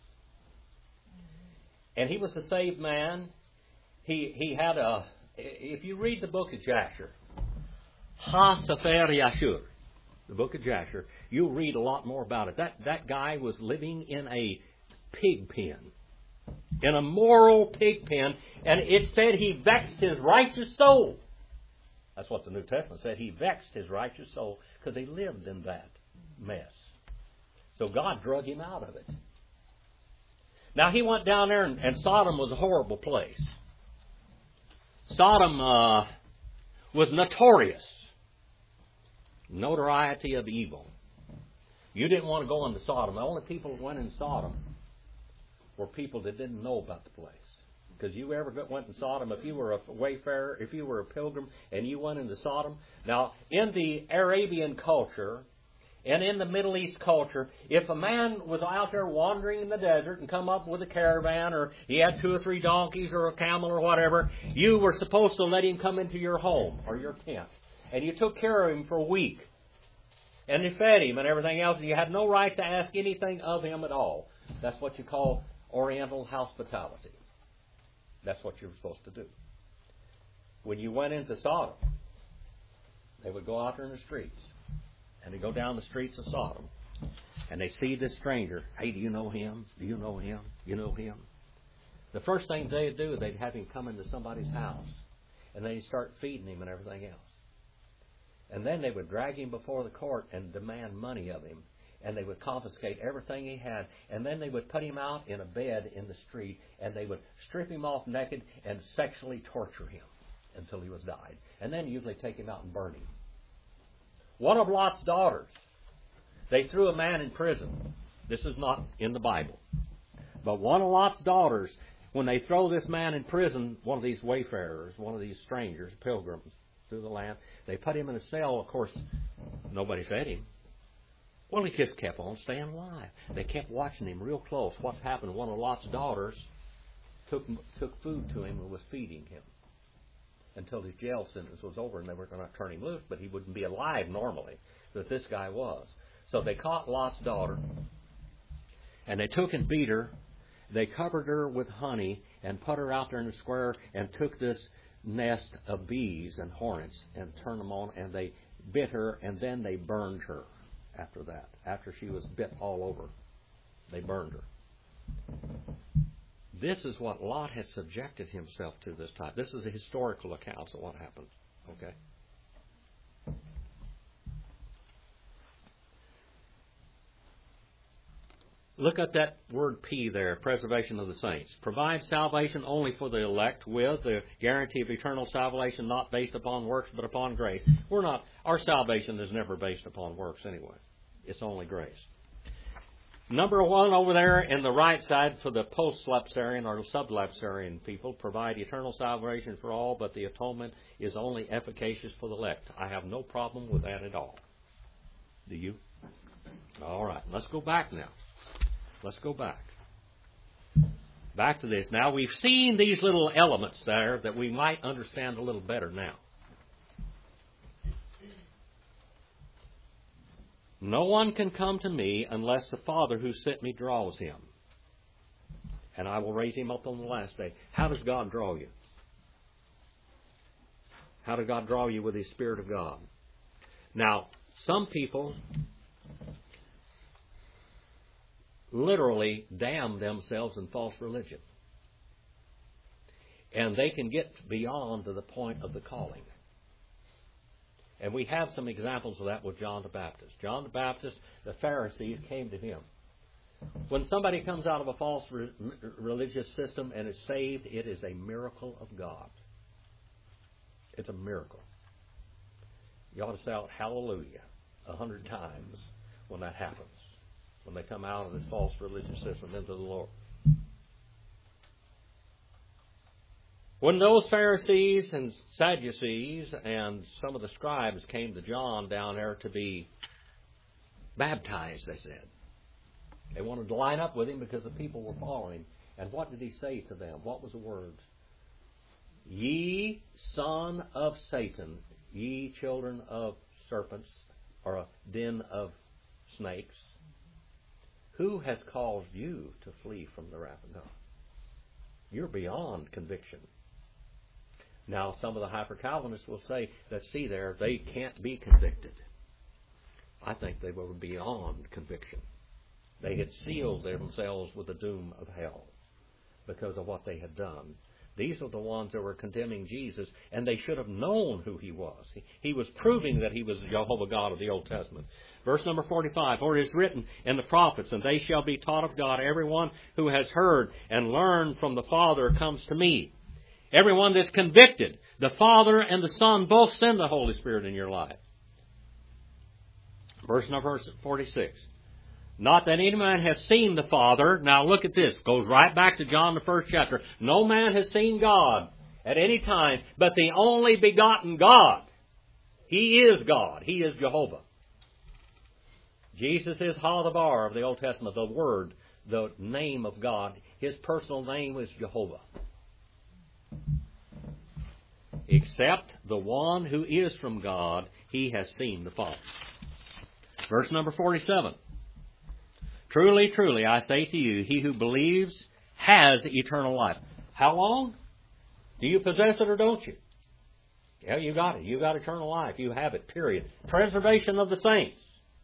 [SPEAKER 2] And he was a saved man. He he had a. If you read the book of Jasher, Ha Sefer Yashur, the book of Jasher, you'll read a lot more about it. That that guy was living in a pig pen, in a moral pig pen, and it said he vexed his righteous soul. That's what the New Testament said. He vexed his righteous soul because he lived in that mess. So God drug him out of it. Now he went down there, and, and Sodom was a horrible place. Sodom uh, was notorious. Notoriety of evil. You didn't want to go into Sodom. The only people that went in Sodom were people that didn't know about the place. Because you ever went in Sodom, if you were a wayfarer, if you were a pilgrim, and you went into Sodom. Now, in the Arabian culture, and in the Middle East culture, if a man was out there wandering in the desert and come up with a caravan, or he had two or three donkeys or a camel or whatever, you were supposed to let him come into your home or your tent. And you took care of him for a week. And you fed him and everything else, and you had no right to ask anything of him at all. That's what you call Oriental hospitality. That's what you were supposed to do. When you went into Sodom, they would go out there in the streets. And they go down the streets of Sodom. And they see this stranger. Hey, do you know him? Do you know him? You know him? The first thing they'd do, they'd have him come into somebody's house. And then he'd start feeding him and everything else. And then they would drag him before the court and demand money of him. And they would confiscate everything he had. And then they would put him out in a bed in the street. And they would strip him off naked and sexually torture him until he was died. And then usually take him out and burn him. One of Lot's daughters, they threw a man in prison. This is not in the Bible. But one of Lot's daughters, when they throw this man in prison, one of these wayfarers, one of these strangers, pilgrims through the land, they put him in a cell. Of course, nobody fed him. Well, he just kept on staying alive. They kept watching him real close. What's happened? One of Lot's daughters took took food to him and was feeding him until his jail sentence was over, and they were going to turn him loose, but he wouldn't be alive normally, that this guy was. So they caught Lot's daughter, and they took and beat her. They covered her with honey and put her out there in the square and took this nest of bees and hornets and turned them on, and they bit her, and then they burned her after that. After she was bit all over, they burned her. This is what Lot had subjected himself to this time. This is a historical account of what happened. Okay? Look at that word P there, preservation of the saints. Provide salvation only for the elect with the guarantee of eternal salvation not based upon works but upon grace. We're not, our salvation is never based upon works anyway. It's only grace. Number one over there in the right side for the post-lapsarian or sub-lapsarian people, provide eternal salvation for all, but the atonement is only efficacious for the elect. I have no problem with that at all. Do you? All right, let's go back now. Let's go back. Back to this. Now, we've seen these little elements there that we might understand a little better now. No one can come to me unless the Father who sent me draws him. And I will raise him up on the last day. How does God draw you? How did God draw you? With His Spirit of God. Now, some people literally damn themselves in false religion. And they can get beyond to the point of the calling. And we have some examples of that with John the Baptist. John the Baptist, the Pharisees came to him. When somebody comes out of a false re- religious system and is saved, it is a miracle of God. It's a miracle. You ought to shout hallelujah a hundred times when that happens. When they come out of this false religious system into the Lord. When those Pharisees and Sadducees and some of the scribes came to John down there to be baptized, they said. They wanted to line up with him because the people were following him. And what did he say to them? What was the words? Ye son of Satan, ye children of serpents, or a den of snakes, who has caused you to flee from the wrath of God? You're beyond conviction. Now, some of the hyper-Calvinists will say that, see there, they can't be convicted. I think they were beyond conviction. They had sealed themselves with the doom of hell because of what they had done. These are the ones that were condemning Jesus, and they should have known who He was. He, he was proving that He was Jehovah God of the Old Testament. Verse number forty-five, for it is written in the prophets, and they shall be taught of God. Everyone who has heard and learned from the Father comes to me. Everyone that's convicted, the Father and the Son both send the Holy Spirit in your life. Verse number forty-six. Not that any man has seen the Father. Now look at this. Goes right back to John, the first chapter. No man has seen God at any time, but the only begotten God. He is God. He is Jehovah. Jesus is Ha-the-Bar of the Old Testament, the Word, the name of God. His personal name is Jehovah. Except the one who is from God, he has seen the Father. Verse number forty-seven. Truly, truly, I say to you, he who believes has eternal life. How long? Do you possess it or don't you? Yeah, you got it. You got eternal life. You have it, period. Preservation of the saints.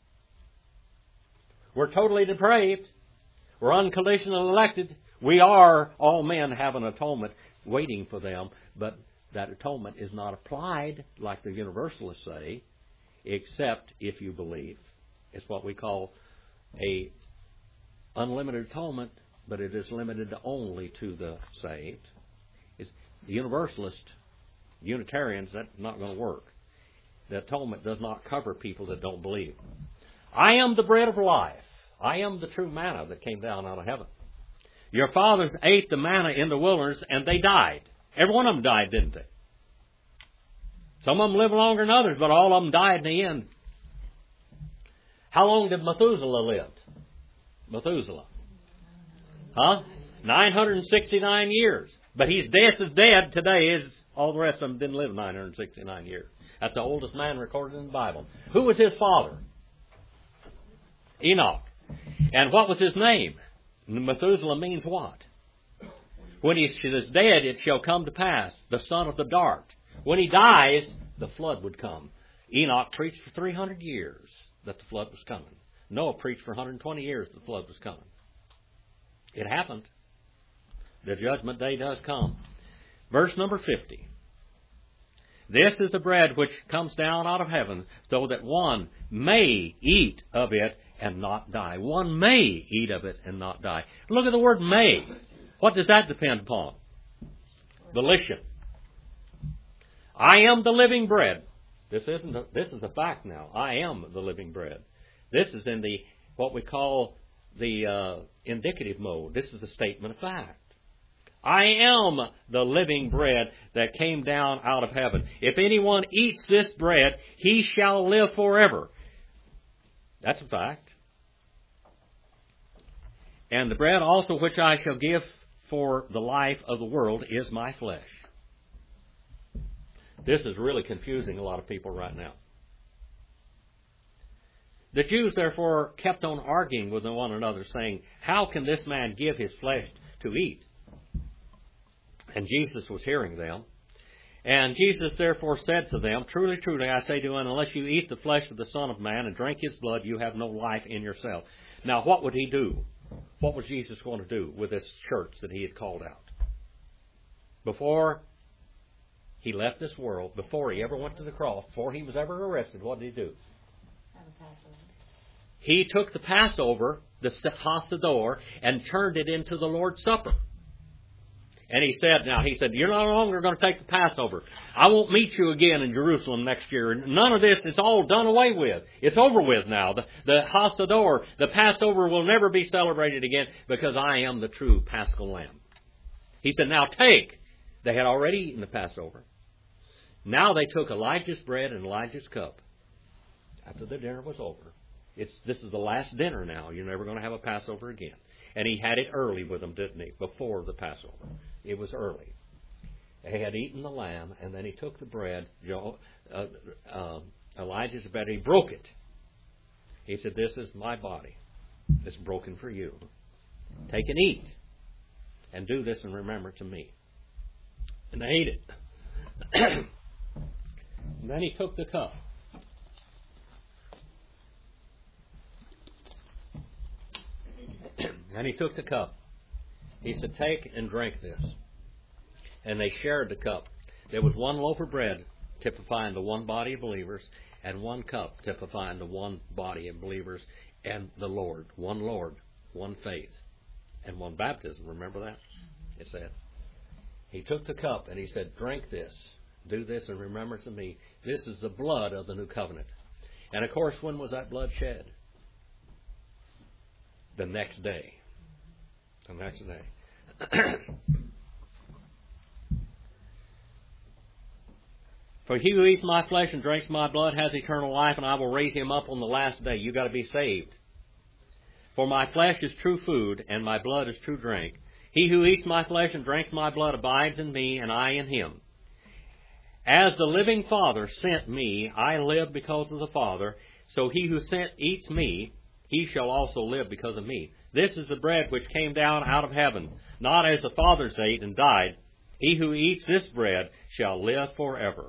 [SPEAKER 2] We're totally depraved. We're unconditionally elected. We are, all men have an atonement waiting for them, but that atonement is not applied, like the Universalists say, except if you believe. It's what we call a unlimited atonement, but it is limited only to the saved. It's the Universalist, Unitarians, that's not going to work. The atonement does not cover people that don't believe. I am the bread of life. I am the true manna that came down out of heaven. Your fathers ate the manna in the wilderness and they died. Every one of them died, didn't they? Some of them lived longer than others, but all of them died in the end. How long did Methuselah live? Methuselah. Huh? nine hundred sixty-nine years. But he's dead as dead today as all the rest of them didn't live nine hundred sixty-nine years. That's the oldest man recorded in the Bible. Who was his father? Enoch. And what was his name? Methuselah means what? When he is dead, it shall come to pass, the son of the dark. When he dies, the flood would come. Enoch preached for three hundred years that the flood was coming. Noah preached for one hundred twenty years that the flood was coming. It happened. The judgment day does come. Verse number fifty. This is the bread which comes down out of heaven, so that one may eat of it and not die. One may eat of it and not die. Look at the word may. What does that depend upon? Volition. I am the living bread. This isn't a, this is a fact now. I am the living bread. This is in the what we call the uh, indicative mode. This is a statement of fact. I am the living bread that came down out of heaven. If anyone eats this bread, he shall live forever. That's a fact. And the bread also which I shall give for the life of the world is my flesh. This is really confusing a lot of people right now. The Jews, therefore, kept on arguing with one another, saying, how can this man give his flesh to eat? And Jesus was hearing them. And Jesus therefore said to them, truly, truly, I say to you, unless you eat the flesh of the Son of Man and drink his blood, you have no life in yourself. Now, what would he do? What was Jesus going to do with this church that he had called out? Before he left this world, before he ever went to the cross, before he was ever arrested, what did he do? He took the Passover, the Hasador, and turned it into the Lord's Supper. And he said, now, he said, you're no longer going to take the Passover. I won't meet you again in Jerusalem next year. None of this, it's all done away with. It's over with now. The, the Hasador, the Passover will never be celebrated again because I am the true Paschal Lamb. He said, now take. They had already eaten the Passover. Now they took Elijah's bread and Elijah's cup after the dinner was over. It's, this is the last dinner now. You're never going to have a Passover again. And he had it early with them, didn't he? Before the Passover. It was early. They had eaten the lamb, and then he took the bread, uh, uh, Elijah's bread, he broke it. He said, this is my body. It's broken for you. Take and eat. And do this in remembrance of me. And they ate it. And then he took the cup. And he took the cup. He said, take and drink this. And they shared the cup. There was one loaf of bread typifying the one body of believers, and one cup typifying the one body of believers and the Lord. One Lord, one faith, and one baptism. Remember that? It said. He took the cup and he said, drink this. Do this in remembrance of me. This is the blood of the new covenant. And of course, when was that blood shed? The next day. The next day. For he who eats my flesh and drinks my blood has eternal life, and I will raise him up on the last day. You've got to be saved. For my flesh is true food, and my blood is true drink. He who eats my flesh and drinks my blood abides in me, and I in him. As the living Father sent me, I live because of the Father. So he who sent eats me, he shall also live because of me. This is the bread which came down out of heaven, not as the fathers ate and died. He who eats this bread shall live forever.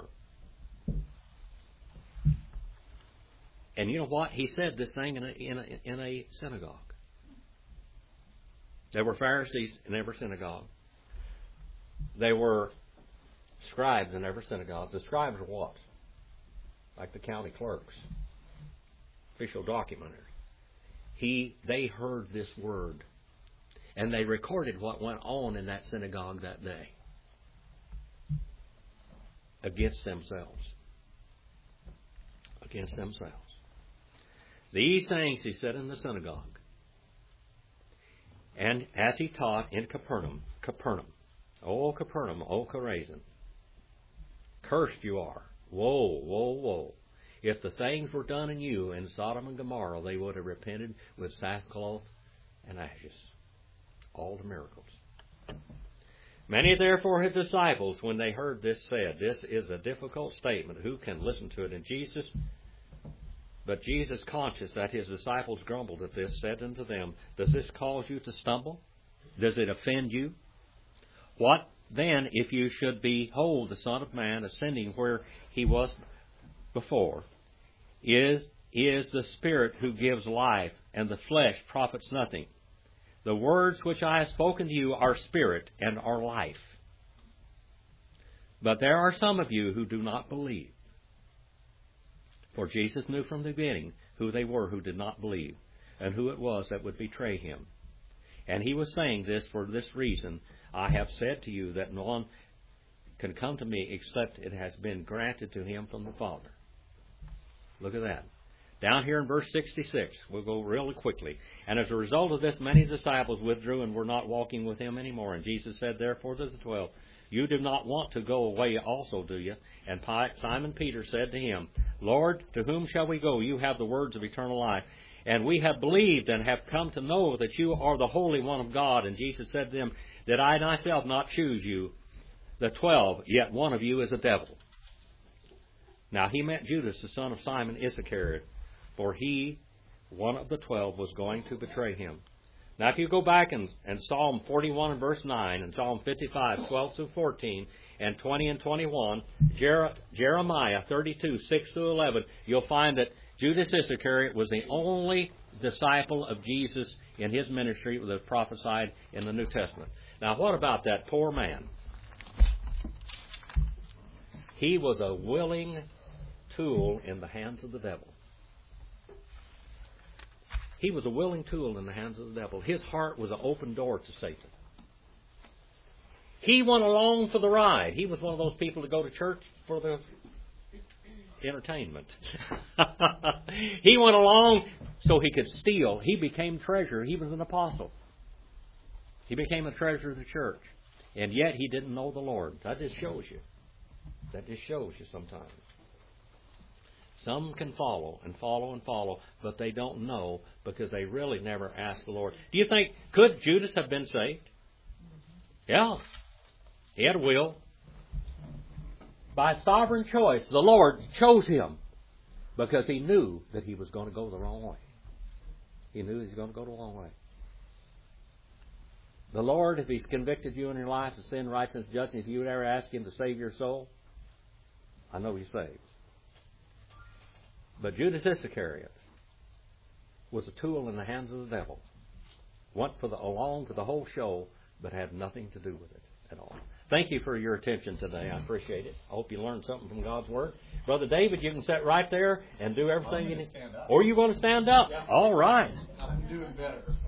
[SPEAKER 2] And you know what? He said this thing in a, in a, in a synagogue. There were Pharisees in every synagogue. There were scribes in every synagogue. The scribes were what? Like the county clerks. Official documenters. He, they heard this word. And they recorded what went on in that synagogue that day. Against themselves. Against themselves. These things he said in the synagogue. And as he taught in Capernaum, Capernaum, O Capernaum, O Chorazin, cursed you are. Woe, woe, woe. If the things were done in you in Sodom and Gomorrah, they would have repented with sackcloth and ashes. All the miracles. Many therefore his disciples, when they heard this, said, this is a difficult statement. Who can listen to it? And Jesus, but Jesus, conscious that his disciples grumbled at this, said unto them, does this cause you to stumble? Does it offend you? What then if you should behold the Son of Man ascending where he was before? Is is the Spirit who gives life, and the flesh profits nothing. The words which I have spoken to you are spirit and are life. But there are some of you who do not believe. For Jesus knew from the beginning who they were who did not believe, and who it was that would betray him. And he was saying this for this reason, I have said to you that no one can come to me except it has been granted to him from the Father. Look at that. Down here in verse sixty-six, we'll go really quickly. And as a result of this, many disciples withdrew and were not walking with him anymore. And Jesus said, therefore to the twelve, you do not want to go away also, do you? And Simon Peter said to him, Lord, to whom shall we go? You have the words of eternal life. And we have believed and have come to know that you are the Holy One of God. And Jesus said to them, Did I myself not choose you, the twelve, yet one of you is a devil. Now he meant Judas, the son of Simon Iscariot, for he, one of the twelve, was going to betray him. Now if you go back in, in Psalm forty-one and verse nine, and Psalm fifty-five, twelve through fourteen, and twenty and twenty-one, Jer- Jeremiah thirty-two, six through eleven, you'll find that Judas Iscariot was the only disciple of Jesus in his ministry that was prophesied in the New Testament. Now what about that poor man? He was a willing tool in the hands of the devil. He was a willing tool in the hands of the devil. His heart was an open door to Satan. He went along for the ride. He was one of those people that go to church for the entertainment. He went along so he could steal. He became treasurer. He was an apostle. He became a treasurer of the church. And yet he didn't know the Lord. That just shows you. That just shows you sometimes. Some can follow and follow and follow, but they don't know because they really never asked the Lord. Do you think, could Judas have been saved? Yeah. He had a will. By sovereign choice, the Lord chose him because he knew that he was going to go the wrong way. He knew he was going to go the wrong way. The Lord, if He's convicted you in your life of sin, righteousness, judgment, if you would ever ask Him to save your soul, I know He's saved. But Judas Iscariot was a tool in the hands of the devil. Went for the, along for the whole show, but had nothing to do with it at all. Thank you for your attention today. I appreciate it. I hope you learned something from God's Word. Brother David, you can sit right there and do everything you need. Or you want to stand up?
[SPEAKER 6] Yeah.
[SPEAKER 2] All right.
[SPEAKER 6] I'm doing better.